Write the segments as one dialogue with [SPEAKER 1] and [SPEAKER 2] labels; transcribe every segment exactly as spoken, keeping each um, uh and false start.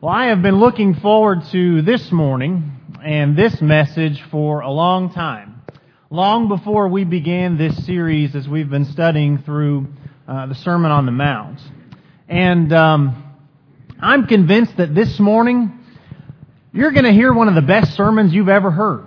[SPEAKER 1] Well, I have been looking forward to this morning and this message for a long time. Long before we began this series as we've been studying through uh, the Sermon on the Mount. And um, I'm convinced that this morning you're going to hear one of the best sermons you've ever heard.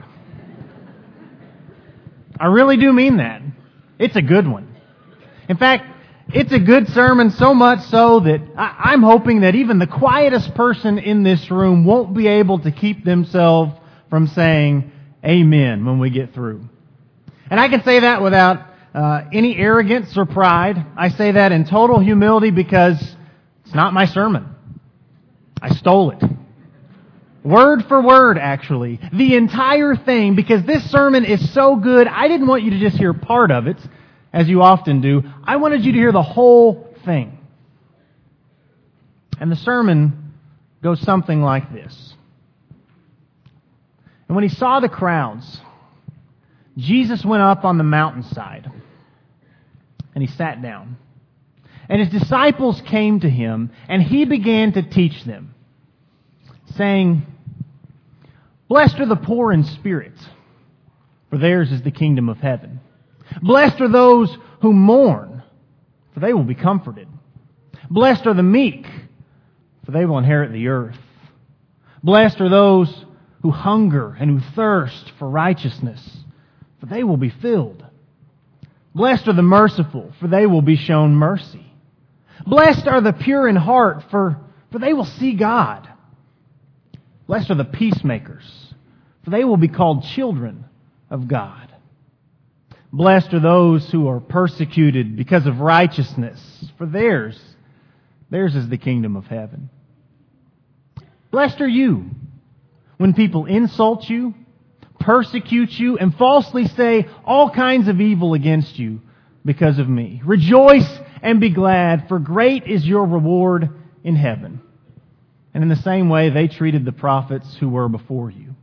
[SPEAKER 1] I really do mean that. It's a good one. In fact, it's a good sermon, so much so that I'm hoping that even the quietest person in this room won't be able to keep themselves from saying amen when we get through. And I can say that without uh, any arrogance or pride. I say that in total humility because it's not my sermon. I stole it. Word for word, actually. The entire thing, because this sermon is so good, I didn't want you to just hear part of it, as you often do. I wanted you to hear the whole thing. And the sermon goes something like this. And when he saw the crowds, Jesus went up on the mountainside, and he sat down. And his disciples came to him, and he began to teach them, saying, "Blessed are the poor in spirit, for theirs is the kingdom of heaven. Blessed are those who mourn, for they will be comforted. Blessed are the meek, for they will inherit the earth. Blessed are those who hunger and who thirst for righteousness, for they will be filled. Blessed are the merciful, for they will be shown mercy. Blessed are the pure in heart, for, for they will see God. Blessed are the peacemakers, for they will be called children of God. Blessed are those who are persecuted because of righteousness, for theirs, theirs is the kingdom of heaven. Blessed are you when people insult you, persecute you, and falsely say all kinds of evil against you because of me. Rejoice and be glad, for great is your reward in heaven. And in the same way, they treated the prophets who were before you.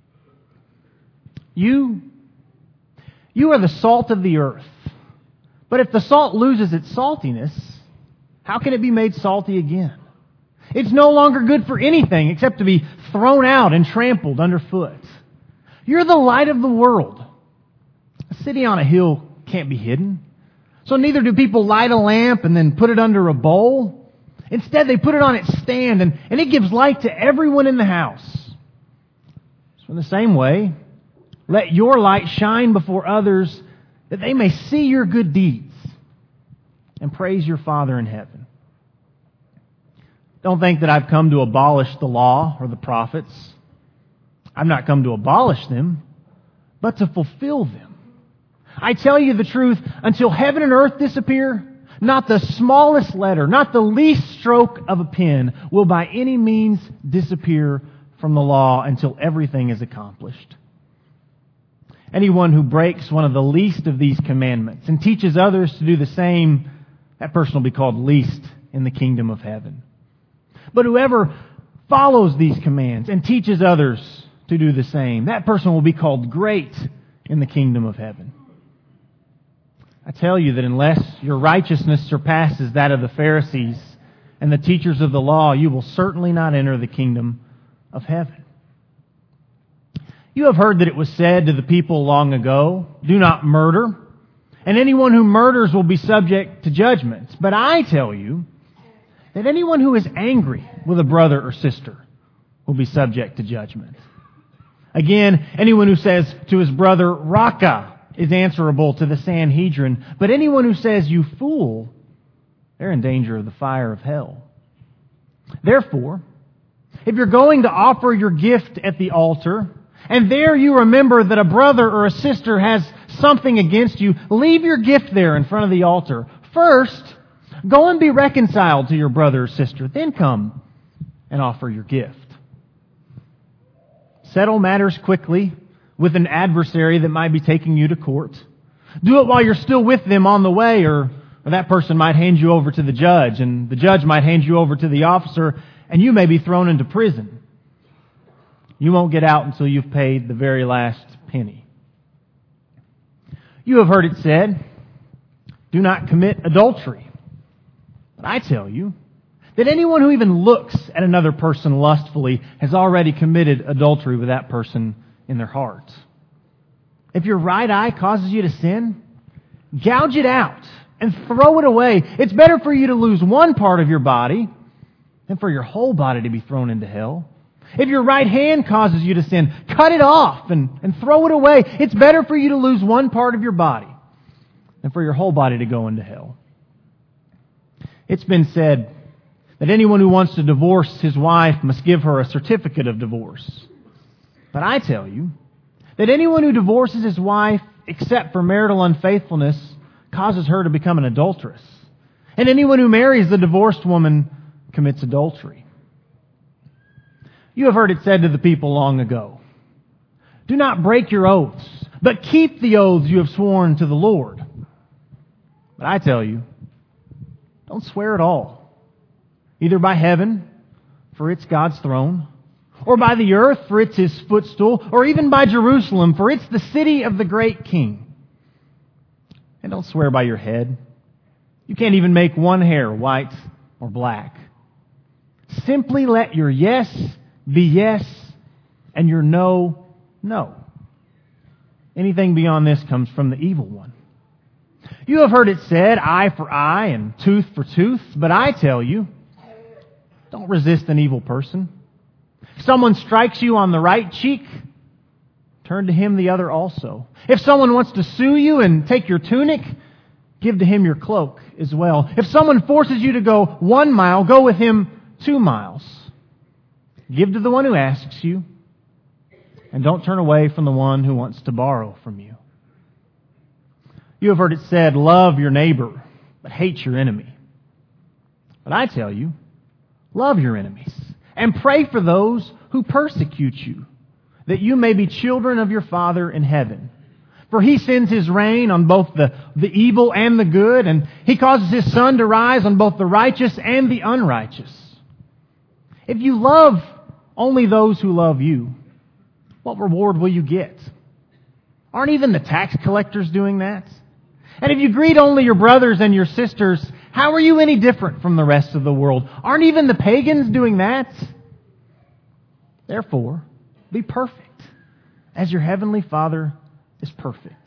[SPEAKER 1] You You are the salt of the earth. But if the salt loses its saltiness, how can it be made salty again? It's no longer good for anything except to be thrown out and trampled underfoot. You're the light of the world. A city on a hill can't be hidden. So neither do people light a lamp and then put it under a bowl. Instead, they put it on its stand, and, and it gives light to everyone in the house. So in the same way, let your light shine before others, that they may see your good deeds and praise your Father in heaven. Don't think that I've come to abolish the law or the prophets. I've not come to abolish them, but to fulfill them. I tell you the truth, until heaven and earth disappear, not the smallest letter, not the least stroke of a pen will by any means disappear from the law until everything is accomplished. Anyone who breaks one of the least of these commandments and teaches others to do the same, that person will be called least in the kingdom of heaven. But whoever follows these commands and teaches others to do the same, that person will be called great in the kingdom of heaven. I tell you that unless your righteousness surpasses that of the Pharisees and the teachers of the law, you will certainly not enter the kingdom of heaven. You have heard that it was said to the people long ago, "Do not murder, and anyone who murders will be subject to judgment." But I tell you that anyone who is angry with a brother or sister will be subject to judgment. Again, anyone who says to his brother, "Raka," is answerable to the Sanhedrin. But anyone who says, "You fool," they're in danger of the fire of hell. Therefore, if you're going to offer your gift at the altar, and there you remember that a brother or a sister has something against you, leave your gift there in front of the altar. First, go and be reconciled to your brother or sister. Then come and offer your gift. Settle matters quickly with an adversary that might be taking you to court. Do it while you're still with them on the way, or, or that person might hand you over to the judge, and the judge might hand you over to the officer, and you may be thrown into prison. You won't get out until you've paid the very last penny. You have heard it said, "Do not commit adultery." But I tell you that anyone who even looks at another person lustfully has already committed adultery with that person in their heart. If your right eye causes you to sin, gouge it out and throw it away. It's better for you to lose one part of your body than for your whole body to be thrown into hell. If your right hand causes you to sin, cut it off and, and throw it away. It's better for you to lose one part of your body than for your whole body to go into hell. It's been said that anyone who wants to divorce his wife must give her a certificate of divorce. But I tell you that anyone who divorces his wife except for marital unfaithfulness causes her to become an adulteress. And anyone who marries the divorced woman commits adultery. You have heard it said to the people long ago, "Do not break your oaths, but keep the oaths you have sworn to the Lord." But I tell you, don't swear at all, either by heaven, for it's God's throne, or by the earth, for it's His footstool, or even by Jerusalem, for it's the city of the great King. And don't swear by your head. You can't even make one hair white or black. Simply let your yes be yes, and your no, no. Anything beyond this comes from the evil one. You have heard it said, eye for eye and tooth for tooth, but I tell you, don't resist an evil person. If someone strikes you on the right cheek, turn to him the other also. If someone wants to sue you and take your tunic, give to him your cloak as well. If someone forces you to go one mile, go with him two miles. Give to the one who asks you, and don't turn away from the one who wants to borrow from you. You have heard it said, love your neighbor, but hate your enemy. But I tell you, love your enemies, and pray for those who persecute you, that you may be children of your Father in heaven. For He sends His rain on both the, the evil and the good, and He causes His sun to rise on both the righteous and the unrighteous. If you love only those who love you, what reward will you get? Aren't even the tax collectors doing that? And if you greet only your brothers and your sisters, how are you any different from the rest of the world? Aren't even the pagans doing that? Therefore, be perfect, as your heavenly Father is perfect.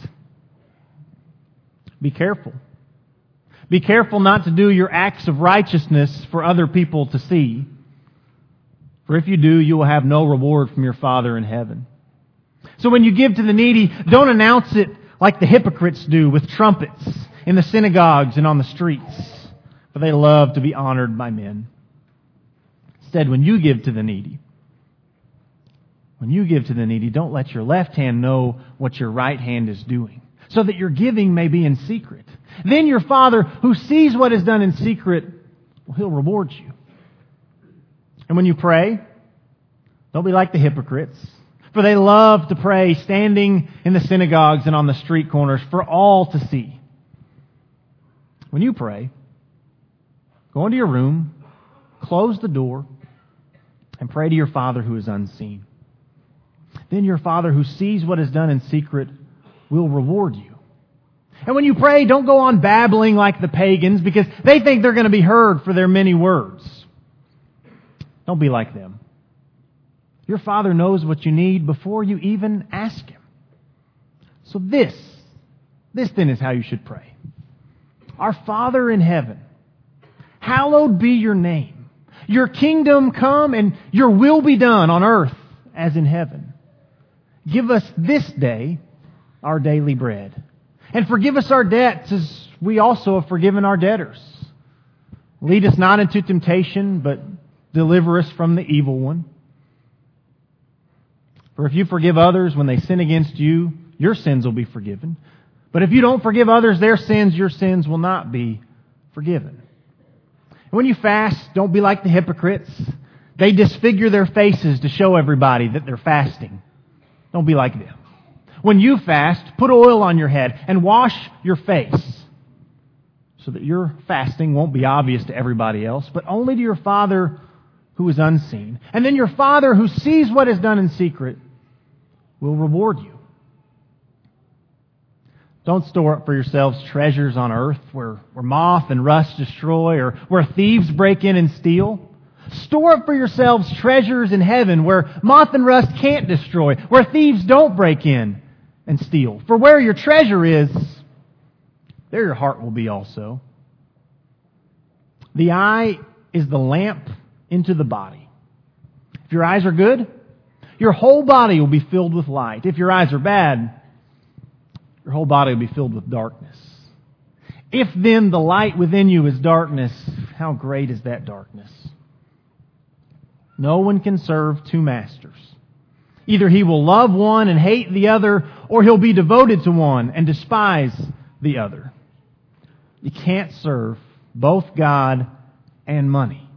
[SPEAKER 1] Be careful. Be careful not to do your acts of righteousness for other people to see. For if you do, you will have no reward from your Father in heaven. So when you give to the needy, don't announce it like the hypocrites do with trumpets in the synagogues and on the streets, for they love to be honored by men. Instead, when you give to the needy, when you give to the needy, don't let your left hand know what your right hand is doing, so that your giving may be in secret. Then your Father, who sees what is done in secret, well, He'll reward you. And when you pray, don't be like the hypocrites, for they love to pray standing in the synagogues and on the street corners for all to see. When you pray, go into your room, close the door, and pray to your Father who is unseen. Then your Father who sees what is done in secret will reward you. And when you pray, don't go on babbling like the pagans, because they think they're going to be heard for their many words. Don't be like them. Your Father knows what you need before you even ask Him. So this, this then is how you should pray. Our Father in heaven, hallowed be your name. Your kingdom come and your will be done on earth as in heaven. Give us this day our daily bread. And forgive us our debts as we also have forgiven our debtors. Lead us not into temptation, but deliver us from the evil one. For if you forgive others when they sin against you, your sins will be forgiven. But if you don't forgive others their sins, your sins will not be forgiven. And when you fast, don't be like the hypocrites. They disfigure their faces to show everybody that they're fasting. Don't be like them. When you fast, put oil on your head and wash your face, so that your fasting won't be obvious to everybody else, but only to your Father who is unseen. And then your Father who sees what is done in secret will reward you. Don't store up for yourselves treasures on earth where, where moth and rust destroy or where thieves break in and steal. Store up for yourselves treasures in heaven where moth and rust can't destroy, where thieves don't break in and steal. For where your treasure is, there your heart will be also. The eye is the lamp into the body. If your eyes are good, your whole body will be filled with light. If your eyes are bad, your whole body will be filled with darkness. If then the light within you is darkness, how great is that darkness? No one can serve two masters. Either he will love one and hate the other, or he'll be devoted to one and despise the other. You can't serve both God and money.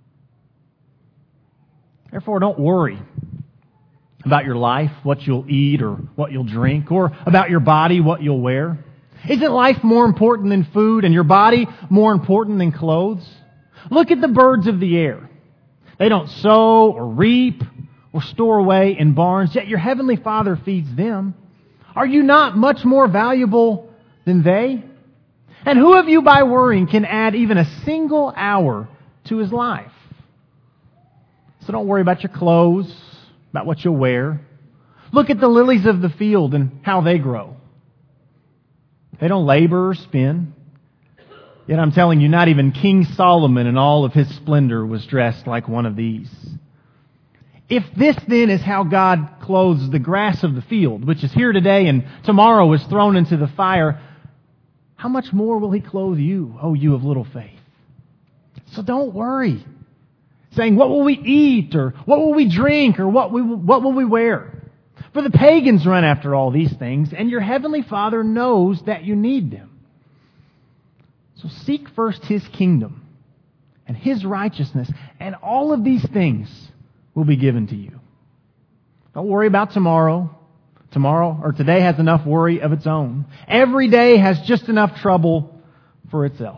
[SPEAKER 1] Therefore, don't worry about your life, what you'll eat or what you'll drink, or about your body, what you'll wear. Isn't life more important than food and your body more important than clothes? Look at the birds of the air. They don't sow or reap or store away in barns, yet your heavenly Father feeds them. Are you not much more valuable than they? And who of you by worrying can add even a single hour to his life? So don't worry about your clothes, about what you'll wear. Look at the lilies of the field and how they grow. They don't labor or spin. Yet I'm telling you, not even King Solomon in all of his splendor was dressed like one of these. If this then is how God clothes the grass of the field, which is here today and tomorrow is thrown into the fire, how much more will He clothe you, O you of little faith? So don't worry, saying, what will we eat, or what will we drink, or what, we, what will we wear? For the pagans run after all these things, and your heavenly Father knows that you need them. So seek first His kingdom and His righteousness, and all of these things will be given to you. Don't worry about tomorrow. Tomorrow or today has enough worry of its own. Every day has just enough trouble for itself.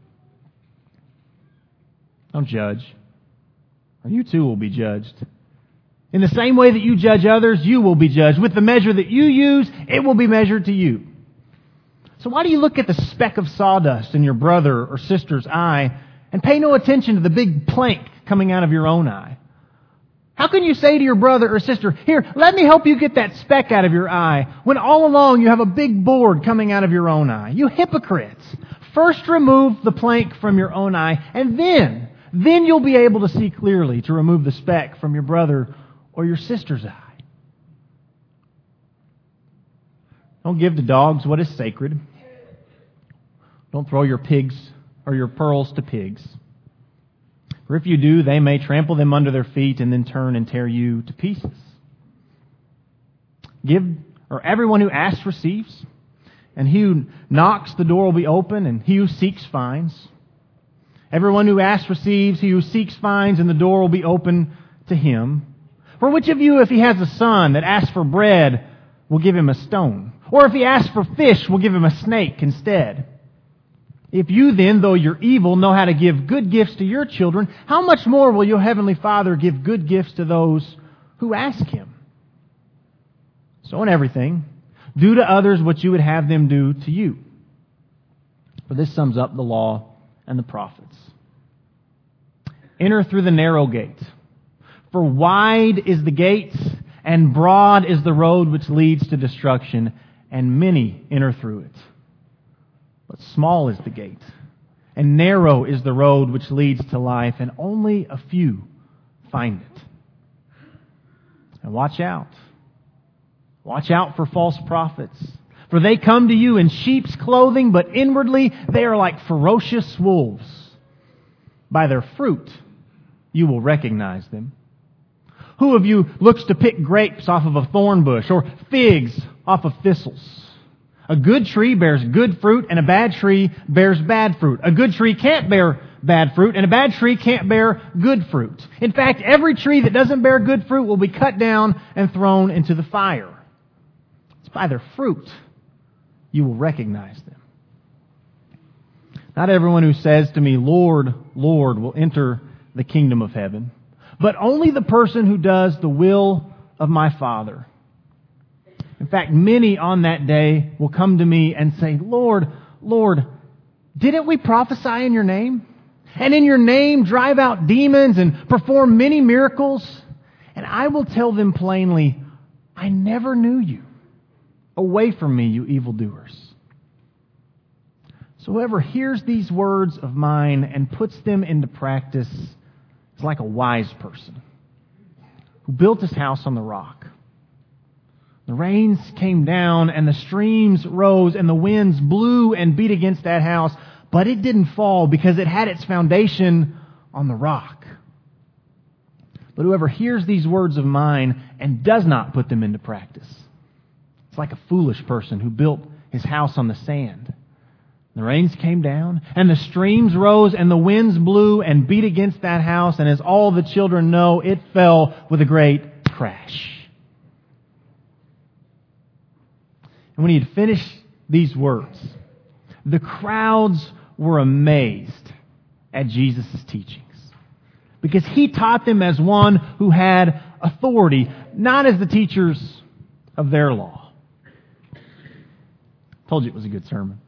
[SPEAKER 1] Don't judge, or you too will be judged. In the same way that you judge others, you will be judged. With the measure that you use, it will be measured to you. So why do you look at the speck of sawdust in your brother or sister's eye and pay no attention to the big plank coming out of your own eye? How can you say to your brother or sister, here, let me help you get that speck out of your eye, when all along you have a big board coming out of your own eye? You hypocrites! First remove the plank from your own eye, and then, then you'll be able to see clearly to remove the speck from your brother or your sister's eye. Don't give to dogs what is sacred. Don't throw your pigs or your pearls to pigs. For if you do, they may trample them under their feet and then turn and tear you to pieces. Give, or everyone who asks receives, and he who knocks, the door will be open, and he who seeks finds. Everyone who asks receives, he who seeks finds, and the door will be open to him. For which of you, if he has a son that asks for bread, will give him a stone? Or if he asks for fish, will give him a snake instead? If you then, though you're evil, know how to give good gifts to your children, how much more will your heavenly Father give good gifts to those who ask Him? So in everything, do to others what you would have them do to you. For this sums up the law and the prophets. Enter through the narrow gate. For wide is the gate, and broad is the road which leads to destruction, and many enter through it. But small is the gate, and narrow is the road which leads to life, and only a few find it. And watch out. Watch out for false prophets, for they come to you in sheep's clothing, but inwardly they are like ferocious wolves. By their fruit you will recognize them. Who of you looks to pick grapes off of a thorn bush, or figs off of thistles? A good tree bears good fruit, and a bad tree bears bad fruit. A good tree can't bear bad fruit, and a bad tree can't bear good fruit. In fact, every tree that doesn't bear good fruit will be cut down and thrown into the fire. It's by their fruit you will recognize them. Not everyone who says to me, Lord, Lord, will enter the kingdom of heaven, but only the person who does the will of my Father In fact, many on that day will come to me and say, Lord, Lord, didn't we prophesy in your name? And in your name drive out demons and perform many miracles? And I will tell them plainly, I never knew you. Away from me, you evildoers. So whoever hears these words of mine and puts them into practice is like a wise person who built his house on the rock. The rains came down and the streams rose and the winds blew and beat against that house, but it didn't fall because it had its foundation on the rock. But whoever hears these words of mine and does not put them into practice, it's like a foolish person who built his house on the sand. The rains came down, and the streams rose, and the winds blew and beat against that house, and as all the children know, it fell with a great crash. And when he had finished these words, the crowds were amazed at Jesus' teachings, because he taught them as one who had authority, not as the teachers of their law. Told you it was a good sermon.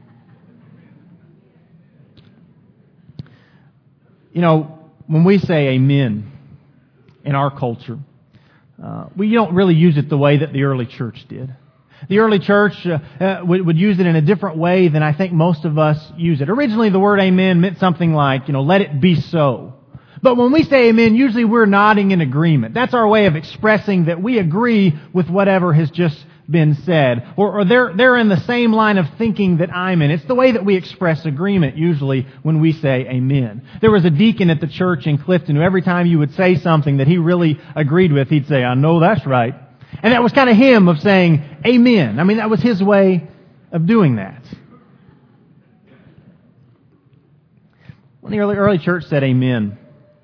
[SPEAKER 1] You know, when we say amen in our culture, uh, we don't really use it the way that the early church did. The early church uh, uh, would, would use it in a different way than I think most of us use it. Originally, the word amen meant something like, you know, let it be so. But when we say amen, usually we're nodding in agreement. That's our way of expressing that we agree with whatever has just been said. Or, or they're, they're in the same line of thinking that I'm in. It's the way that we express agreement usually when we say amen. There was a deacon at the church in Clifton who every time you would say something that he really agreed with, he'd say, I know that's right. And that was kind of him of saying amen. I mean, that was his way of doing that. When the early, early church said amen,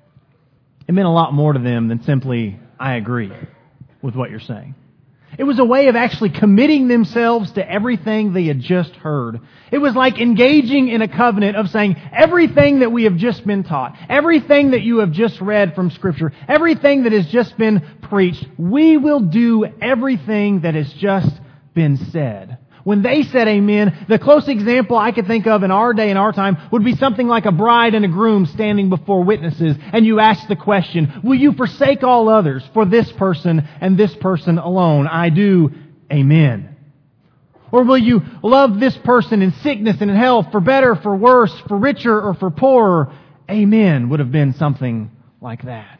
[SPEAKER 1] it meant a lot more to them than simply, I agree with what you're saying. It was a way of actually committing themselves to everything they had just heard. It was like engaging in a covenant of saying, everything that we have just been taught, everything that you have just read from Scripture, everything that has just been preached, we will do everything that has just been said. When they said amen, the close example I could think of in our day and our time would be something like a bride and a groom standing before witnesses, and you ask the question, will you forsake all others for this person and this person alone? I do. Amen. Or will you love this person in sickness and in health, for better, for worse, for richer, or for poorer? Amen would have been something like that.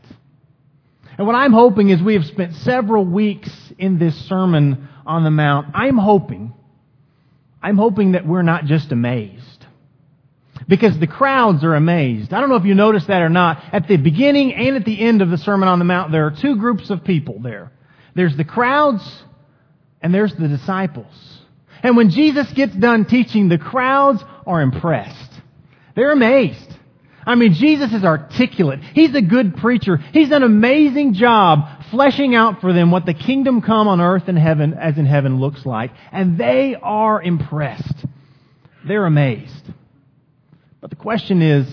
[SPEAKER 1] And what I'm hoping is we have spent several weeks in this Sermon on the Mount. I'm hoping I'm hoping that we're not just amazed. Because the crowds are amazed. I don't know if you noticed that or not. At the beginning and at the end of the Sermon on the Mount, there are two groups of people there. There's the crowds and there's the disciples. And when Jesus gets done teaching, the crowds are impressed. They're amazed. I mean, Jesus is articulate. He's a good preacher. He's done an amazing job fleshing out for them what the kingdom come on earth and heaven as in heaven looks like. And they are impressed. They're amazed. But the question is,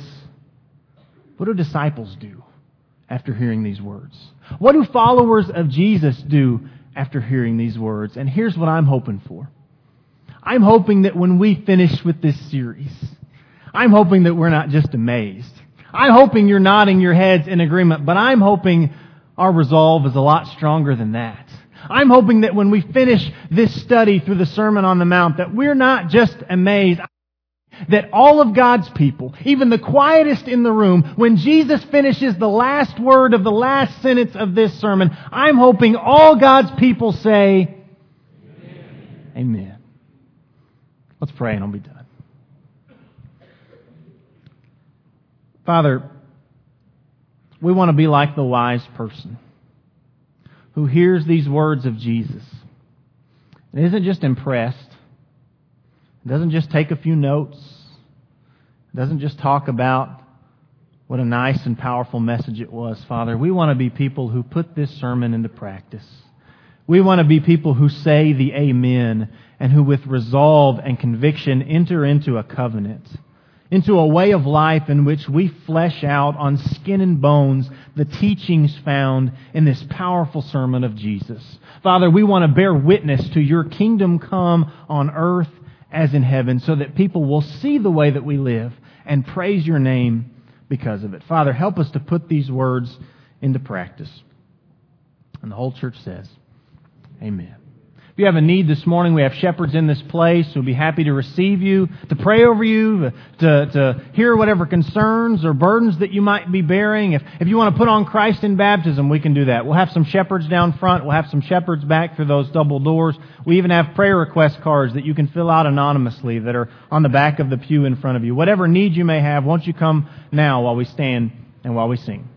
[SPEAKER 1] what do disciples do after hearing these words? What do followers of Jesus do after hearing these words? And here's what I'm hoping for. I'm hoping that when we finish with this series, I'm hoping that we're not just amazed. I'm hoping you're nodding your heads in agreement, but I'm hoping our resolve is a lot stronger than that. I'm hoping that when we finish this study through the Sermon on the Mount, that we're not just amazed, that all of God's people, even the quietest in the room, when Jesus finishes the last word of the last sentence of this sermon, I'm hoping all God's people say, Amen. Amen. Let's pray and I'll be done. Father, we want to be like the wise person who hears these words of Jesus and isn't just impressed, doesn't just take a few notes, doesn't just talk about what a nice and powerful message it was, Father. We want to be people who put this sermon into practice. We want to be people who say the amen and who with resolve and conviction enter into a covenant into a way of life in which we flesh out on skin and bones the teachings found in this powerful sermon of Jesus. Father, we want to bear witness to your kingdom come on earth as in heaven, so that people will see the way that we live and praise your name because of it. Father, help us to put these words into practice. And the whole church says, amen. If you have a need this morning, we have shepherds in this place who will be happy to receive you, to pray over you, to, to hear whatever concerns or burdens that you might be bearing. If, if you want to put on Christ in baptism, we can do that. We'll have some shepherds down front. We'll have some shepherds back through those double doors. We even have prayer request cards that you can fill out anonymously that are on the back of the pew in front of you. Whatever need you may have, won't you come now while we stand and while we sing.